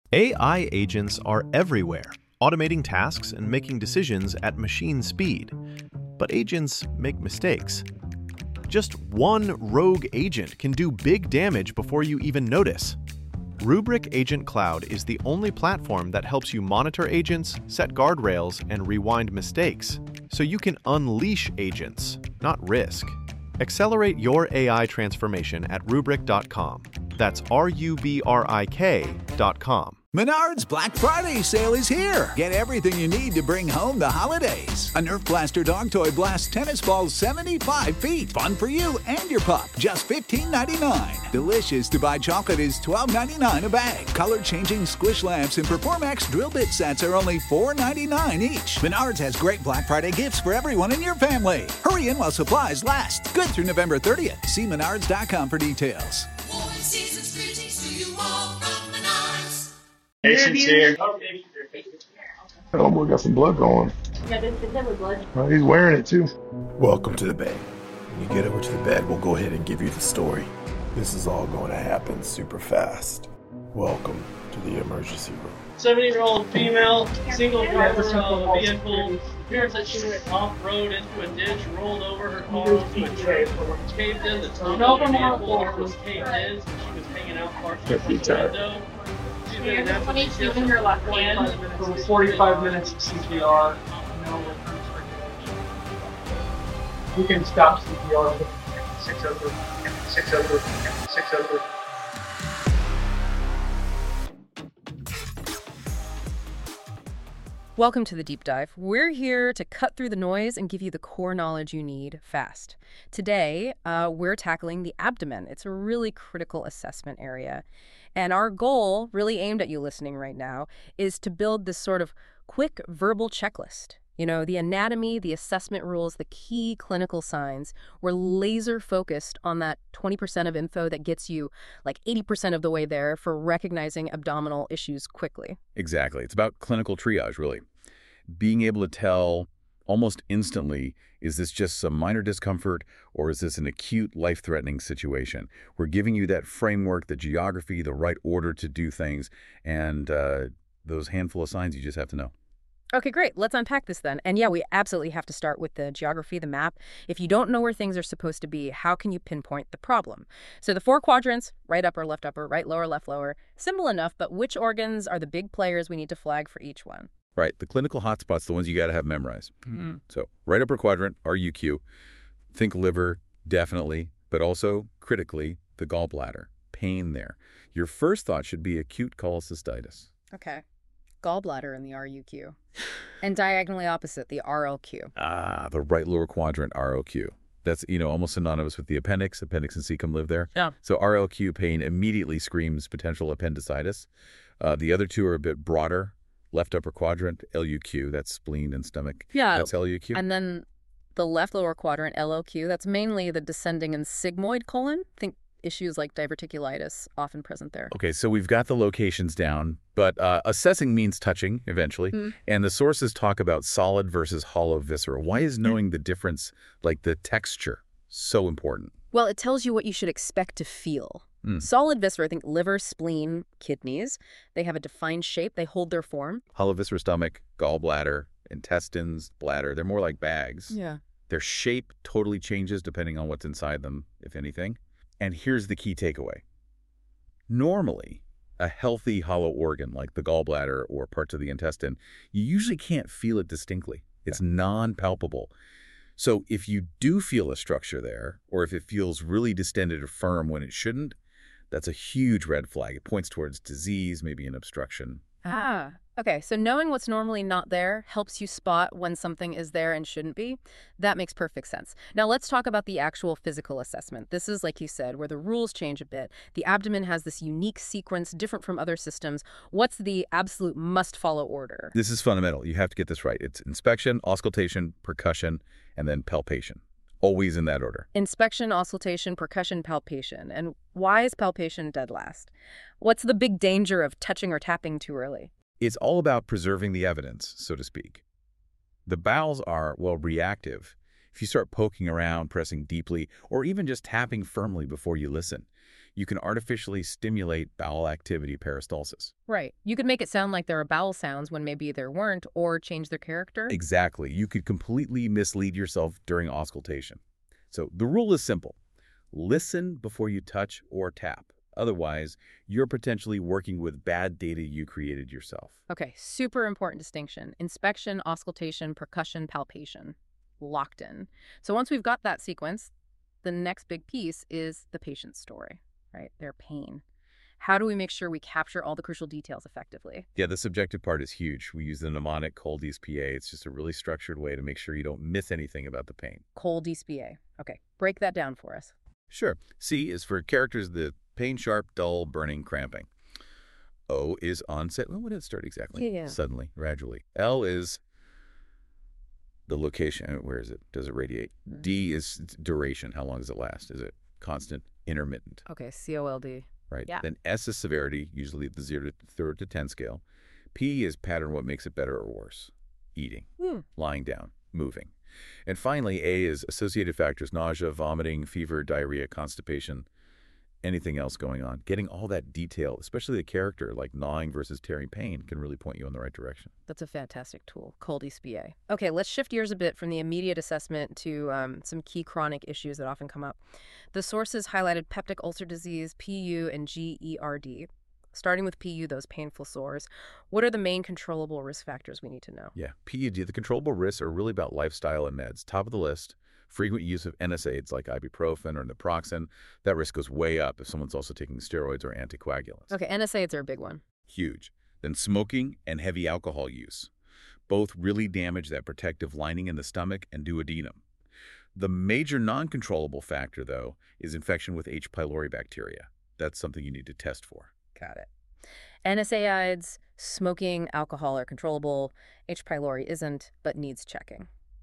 AI agents are everywhere, automating tasks and making decisions at machine speed. But agents make mistakes. Just one rogue agent can do big damage before you even notice. Rubrik Agent Cloud is the only platform that helps you monitor agents, set guardrails, and rewind mistakes, so you can unleash agents, not risk. Accelerate your AI transformation at Rubrik.com. That's RUBRIK.com. Menards Black Friday sale is here. Get everything you need to bring home the holidays. A Nerf Blaster dog toy blasts tennis balls 75 feet. Fun for you and your pup. Just $15.99. Delicious to buy chocolate is $12.99 a bag. Color-changing squish lamps and Performax drill bit sets are only $4.99 each. Menards has great Black Friday gifts for everyone in your family. Hurry in while supplies last. Good through November 30th. See menards.com for details. Patience here. Oh boy, got some blood going. Yeah, there's blood. Oh, he's wearing it too. Welcome to the bed. When you get over to the bed, we'll go ahead and give you the story. This is all going to happen super fast. Welcome to the emergency room. 70-year-old female, single driver of a vehicle, appears that she went off-road into a ditch, rolled over her car into a tree, caved in, the top of the vehicle was caved in, so she was hanging out partially from the window. She's been in You're in your left hand. 45 minutes of CPR. You can stop CPR with 600, 600, 600. Welcome to the Deep Dive. We're here to cut through the noise and give you the core knowledge you need fast. Today, we're tackling the abdomen. It's a really critical assessment area. And our goal, really aimed at you listening right now, is to build this sort of quick verbal checklist. You know, the anatomy, the assessment rules, the key clinical signs. We're laser focused on that 20% of info that gets you like 80% of the way there for recognizing abdominal issues quickly. Exactly. It's about clinical triage, really. Being able to tell almost instantly, is this just some minor discomfort or is this an acute life-threatening situation? We're giving you that framework, the geography, the right order to do things, and those handful of signs you just have to know. Okay, great. Let's unpack this then. And yeah, we absolutely have to start with the geography, the map. If you don't know where things are supposed to be, how can you pinpoint the problem? So the 4 quadrants, right upper, left upper, right lower, left lower, simple enough, but which organs are the big players we need to flag for each one? Right. The clinical hotspots, the ones you got to have memorized. So right upper quadrant, RUQ. Think liver, definitely, but also critically, the gallbladder. Pain there. Your first thought should be acute cholecystitis. Okay. Gallbladder in the RUQ. And diagonally opposite, the RLQ. The right lower quadrant, ROQ. That's, almost synonymous with the appendix. Appendix and cecum live there. Yeah. So RLQ pain immediately screams potential appendicitis. The other two are a bit broader. Left upper quadrant, LUQ, that's spleen and stomach. Yeah. That's LUQ. And then the left lower quadrant, LOQ, that's mainly the descending and sigmoid colon. Think issues like diverticulitis often present there. Okay, so we've got the locations down, but assessing means touching eventually. And the sources talk about solid versus hollow viscera. Why is knowing the difference, like the texture, so important? Well, it tells you what you should expect to feel. Solid viscera, think liver, spleen, kidneys. They have a defined shape. They hold their form. Hollow viscera, stomach, gallbladder, intestines, bladder. They're more like bags. Yeah. Their shape totally changes depending on what's inside them, if anything. And here's the key takeaway. Normally, a healthy hollow organ like the gallbladder or parts of the intestine, you usually can't feel it distinctly. It's non-palpable. So if you do feel a structure there, or if it feels really distended or firm when it shouldn't, that's a huge red flag. It points towards disease, maybe an obstruction. Okay. So knowing what's normally not there helps you spot when something is there and shouldn't be. That makes perfect sense. Now let's talk about the actual physical assessment. This is, like you said, where the rules change a bit. The abdomen has this unique sequence different from other systems. What's the absolute must-follow order? This is fundamental. You have to get this right. It's inspection, auscultation, percussion, and then palpation. Always in that order. Inspection, auscultation, percussion, palpation. And why is palpation dead last? What's the big danger of touching or tapping too early? It's all about preserving the evidence, so to speak. The bowels are, reactive. If you start poking around, pressing deeply, or even just tapping firmly before you listen, You can artificially stimulate bowel activity peristalsis. Right. You could make it sound like there are bowel sounds when maybe there weren't, or change their character. Exactly. You could completely mislead yourself during auscultation. So the rule is simple. Listen before you touch or tap. Otherwise, you're potentially working with bad data you created yourself. Okay, super important distinction. Inspection, auscultation, percussion, palpation. Locked in. So once we've got that sequence, the next big piece is the patient's story, right? Their pain. How do we make sure we capture all the crucial details effectively? Yeah, the subjective part is huge. We use the mnemonic Cold-EASE PA. It's just a really structured way to make sure you don't miss anything about the pain. Cold-EASE PA. Okay, break that down for us. Sure. C is for characters, the pain, sharp, dull, burning, cramping. O is onset. Well, when did it start exactly? Yeah. Suddenly, gradually. L is the location. Where is it? Does it radiate? D is duration. How long does it last? Is it constant, intermittent? Okay, COLD. Right. Yeah. Then S is severity, usually the 0 to 10 scale. P is pattern, what makes it better or worse. Eating, lying down, moving. And finally, A is associated factors, nausea, vomiting, fever, diarrhea, constipation, anything else going on. Getting all that detail, especially the character, like gnawing versus tearing pain, can really point you in the right direction. That's a fantastic tool, Cold-EASE PA. Okay, let's shift gears a bit from the immediate assessment to some key chronic issues that often come up. The sources highlighted peptic ulcer disease, PU, and GERD. Starting with PU, those painful sores, what are the main controllable risk factors we need to know? Yeah, PUD, the controllable risks are really about lifestyle and meds. Top of the list, frequent use of NSAIDs like ibuprofen or naproxen. That risk goes way up if someone's also taking steroids or anticoagulants. Okay, NSAIDs are a big one. Huge. Then smoking and heavy alcohol use. Both really damage that protective lining in the stomach and duodenum. The major non-controllable factor, though, is infection with H. pylori bacteria. That's something you need to test for. Got it. NSAIDs, smoking, alcohol are controllable. H. pylori isn't, but needs checking.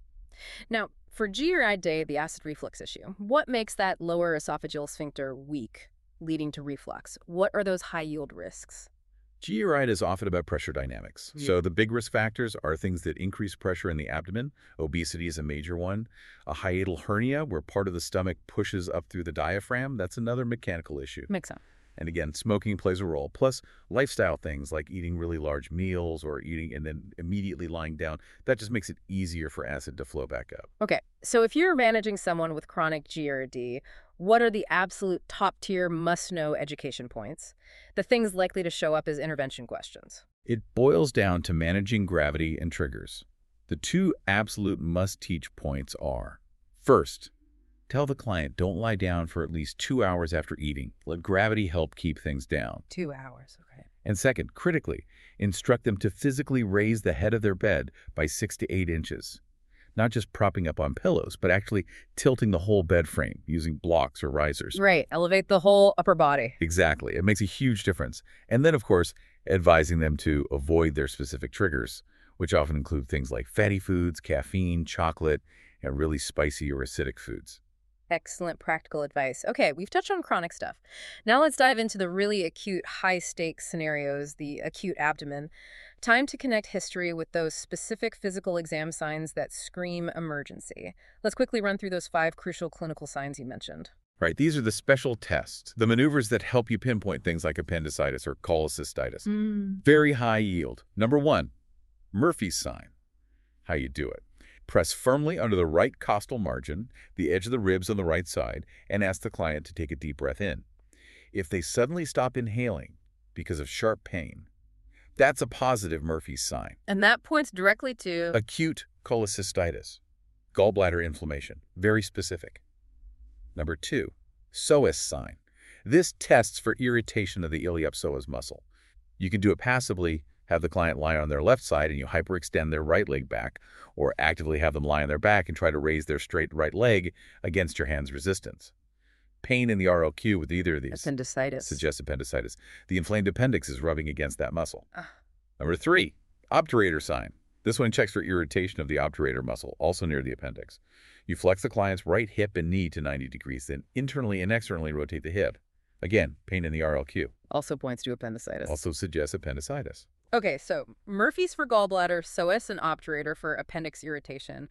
Now, for GERD, the acid reflux issue, what makes that lower esophageal sphincter weak, leading to reflux? What are those high-yield risks? GERD is often about pressure dynamics. Yeah. So the big risk factors are things that increase pressure in the abdomen. Obesity is a major one. A hiatal hernia, where part of the stomach pushes up through the diaphragm, that's another mechanical issue. Makes sense. And again, smoking plays a role. Plus, lifestyle things like eating really large meals or eating and then immediately lying down, that just makes it easier for acid to flow back up. Okay, so if you're managing someone with chronic GERD, what are the absolute top-tier must-know education points? The things likely to show up as intervention questions. It boils down to managing gravity and triggers. The two absolute must-teach points are, first, tell the client don't lie down for at least 2 hours after eating. Let gravity help keep things down. 2 hours, okay. And second, critically, instruct them to physically raise the head of their bed by 6 to 8 inches. Not just propping up on pillows, but actually tilting the whole bed frame using blocks or risers. Right, elevate the whole upper body. Exactly. It makes a huge difference. And then, of course, advising them to avoid their specific triggers, which often include things like fatty foods, caffeine, chocolate, and really spicy or acidic foods. Excellent practical advice. Okay, we've touched on chronic stuff. Now let's dive into the really acute, high-stakes scenarios, the acute abdomen. Time to connect history with those specific physical exam signs that scream emergency. Let's quickly run through those 5 crucial clinical signs you mentioned. Right, these are the special tests, the maneuvers that help you pinpoint things like appendicitis or cholecystitis. Very high yield. Number 1, Murphy's sign. How you do it. Press firmly under the right costal margin, the edge of the ribs on the right side, and ask the client to take a deep breath in. If they suddenly stop inhaling because of sharp pain, that's a positive Murphy's sign. And that points directly to acute cholecystitis, gallbladder inflammation, very specific. Number 2, psoas sign. This tests for irritation of the iliopsoas muscle. You can do it passively, have the client lie on their left side and you hyperextend their right leg back, or actively have them lie on their back and try to raise their straight right leg against your hand's resistance. Pain in the RLQ with either of these appendicitis suggests appendicitis. The inflamed appendix is rubbing against that muscle. Number 3, obturator sign. This one checks for irritation of the obturator muscle, also near the appendix. You flex the client's right hip and knee to 90 degrees, then internally and externally rotate the hip. Again, pain in the RLQ. Also points to appendicitis. Also suggests appendicitis. Okay, so Murphy's for gallbladder, psoas and obturator for appendix irritation.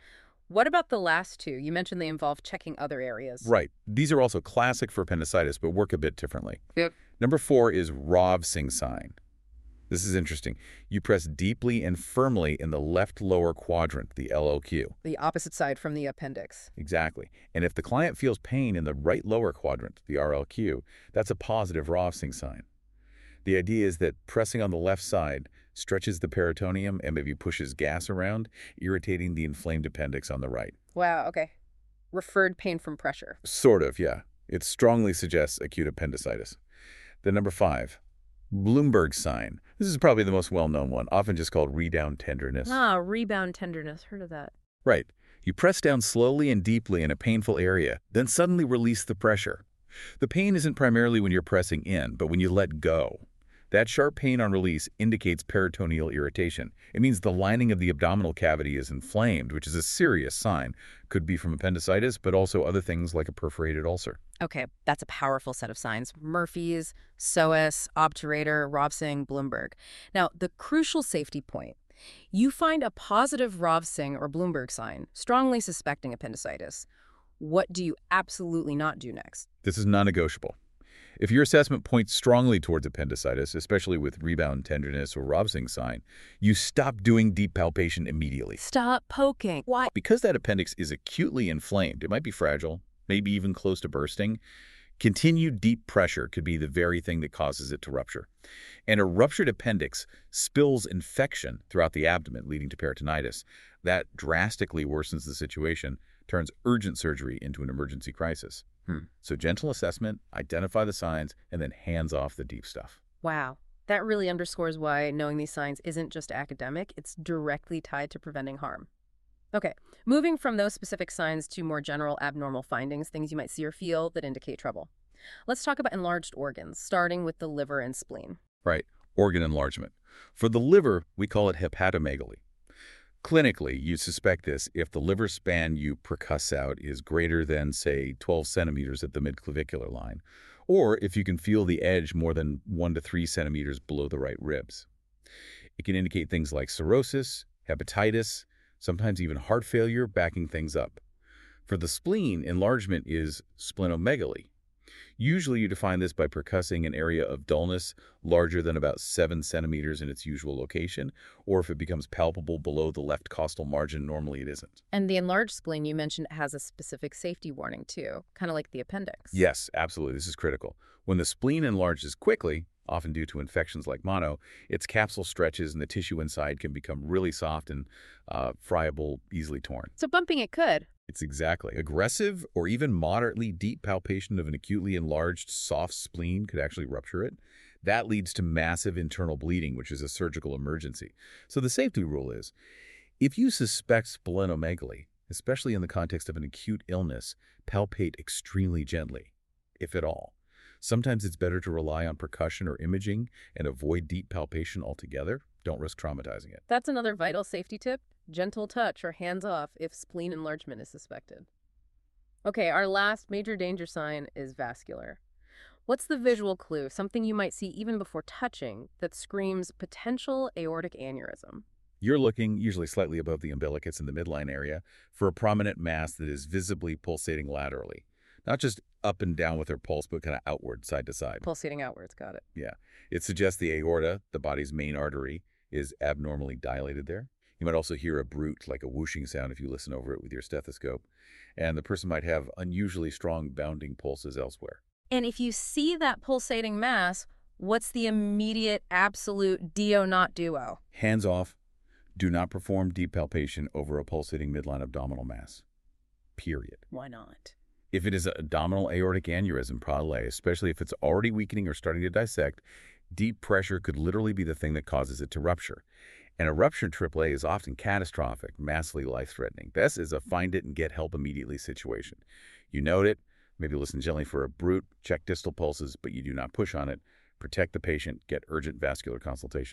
What about the last two? You mentioned they involve checking other areas. Right. These are also classic for appendicitis, but work a bit differently. Yep. Number 4 is Rovsing sign. This is interesting. You press deeply and firmly in the left lower quadrant, the LLQ. The opposite side from the appendix. Exactly. And if the client feels pain in the right lower quadrant, the RLQ, that's a positive Rovsing sign. The idea is that pressing on the left side stretches the peritoneum and maybe pushes gas around, irritating the inflamed appendix on the right. Wow, okay. Referred pain from pressure. Sort of, yeah. It strongly suggests acute appendicitis. Then number 5, Bloomberg sign. This is probably the most well-known one, often just called rebound tenderness. Rebound tenderness. Heard of that. Right. You press down slowly and deeply in a painful area, then suddenly release the pressure. The pain isn't primarily when you're pressing in, but when you let go. That sharp pain on release indicates peritoneal irritation. It means the lining of the abdominal cavity is inflamed, which is a serious sign. Could be from appendicitis, but also other things like a perforated ulcer. Okay, that's a powerful set of signs. Murphy's, psoas, obturator, Rovsing, Bloomberg. Now, the crucial safety point. You find a positive Rovsing or Bloomberg sign, strongly suspecting appendicitis. What do you absolutely not do next? This is non-negotiable. If your assessment points strongly towards appendicitis, especially with rebound tenderness or Rovsing sign, you stop doing deep palpation immediately. Stop poking. Why? Because that appendix is acutely inflamed, it might be fragile, maybe even close to bursting. Continued deep pressure could be the very thing that causes it to rupture. And a ruptured appendix spills infection throughout the abdomen, leading to peritonitis. That drastically worsens the situation, turns urgent surgery into an emergency crisis. So gentle assessment, identify the signs, and then hands off the deep stuff. Wow. That really underscores why knowing these signs isn't just academic, it's directly tied to preventing harm. Okay, moving from those specific signs to more general abnormal findings, things you might see or feel that indicate trouble. Let's talk about enlarged organs, starting with the liver and spleen. Right, organ enlargement. For the liver, we call it hepatomegaly. Clinically, you suspect this if the liver span you percuss out is greater than, say, 12 centimeters at the midclavicular line, or if you can feel the edge more than 1 to 3 centimeters below the right ribs. It can indicate things like cirrhosis, hepatitis, sometimes even heart failure backing things up. For the spleen, enlargement is splenomegaly. Usually you define this by percussing an area of dullness larger than about 7 centimeters in its usual location, or if it becomes palpable below the left costal margin, normally it isn't. And the enlarged spleen you mentioned has a specific safety warning too, kind of like the appendix. Yes, absolutely. This is critical. When the spleen enlarges quickly, often due to infections like mono, its capsule stretches and the tissue inside can become really soft and friable, easily torn. So bumping it could. It's exactly. Aggressive or even moderately deep palpation of an acutely enlarged soft spleen could actually rupture it. That leads to massive internal bleeding, which is a surgical emergency. So the safety rule is, if you suspect splenomegaly, especially in the context of an acute illness, palpate extremely gently, if at all. Sometimes it's better to rely on percussion or imaging and avoid deep palpation altogether. Don't risk traumatizing it. That's another vital safety tip. Gentle touch or hands off if spleen enlargement is suspected. Okay, our last major danger sign is vascular. What's the visual clue, something you might see even before touching, that screams potential aortic aneurysm? You're looking, usually slightly above the umbilicus in the midline area, for a prominent mass that is visibly pulsating laterally. Not just up and down with their pulse, but kind of outward, side to side. Pulsating outwards, got it. Yeah. It suggests the aorta, the body's main artery, is abnormally dilated there. You might also hear a bruit, like a whooshing sound if you listen over it with your stethoscope. And the person might have unusually strong bounding pulses elsewhere. And if you see that pulsating mass, what's the immediate, absolute do not duo? Hands off. Do not perform deep palpation over a pulsating midline abdominal mass. Period. Why not? If it is an abdominal aortic aneurysm, probably, especially if it's already weakening or starting to dissect, deep pressure could literally be the thing that causes it to rupture. And a ruptured AAA is often catastrophic, massively life-threatening. This is a find it and get help immediately situation. You note it, maybe listen gently for a bruit, check distal pulses, but you do not push on it. Protect the patient, get urgent vascular consultation.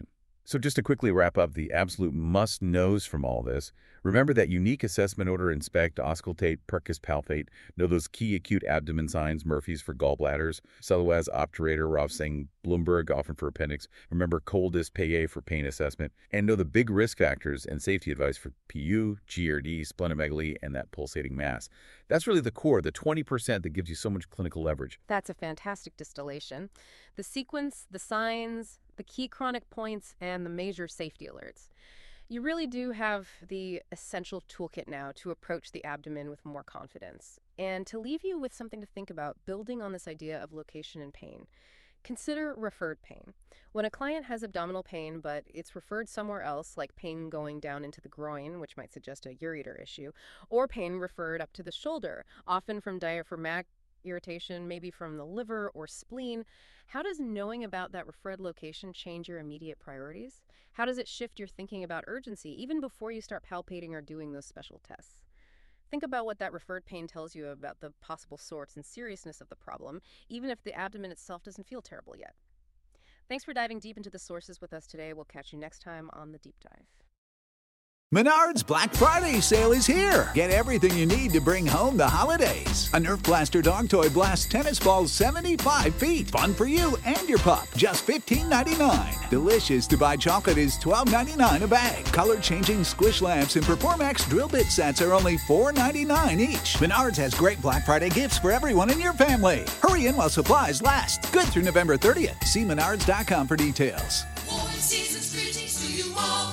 So just to quickly wrap up the absolute must-knows from all this, remember that unique assessment order: inspect, auscultate, percus palpate, know those key acute abdomen signs, Murphy's for gallbladders, Selowaz, obturator, Rovsing, Bloomberg, often for appendix. Remember Coldis, Paye for pain assessment, and know the big risk factors and safety advice for PU, GERD, splenomegaly, and that pulsating mass. That's really the core, the 20% that gives you so much clinical leverage. That's a fantastic distillation. The sequence, the signs, the key chronic points, and the major safety alerts. You really do have the essential toolkit now to approach the abdomen with more confidence. And to leave you with something to think about, building on this idea of location and pain, consider referred pain. When a client has abdominal pain, but it's referred somewhere else, like pain going down into the groin, which might suggest a ureter issue, or pain referred up to the shoulder, often from diaphragmatic irritation, maybe from the liver or spleen, how does knowing about that referred location change your immediate priorities? How does it shift your thinking about urgency, even before you start palpating or doing those special tests? Think about what that referred pain tells you about the possible source and seriousness of the problem, even if the abdomen itself doesn't feel terrible yet. Thanks for diving deep into the sources with us today. We'll catch you next time on The Deep Dive. Menards Black Friday sale is here. Get everything you need to bring home the holidays. A Nerf Blaster dog toy blasts tennis balls 75 feet. Fun for you and your pup. Just $15.99. Delicious to buy chocolate is $12.99 a bag. Color-changing squish lamps and Performax drill bit sets are only $4.99 each. Menards has great Black Friday gifts for everyone in your family. Hurry in while supplies last. Good through November 30th. See menards.com for details. Warm season's greetings to you all.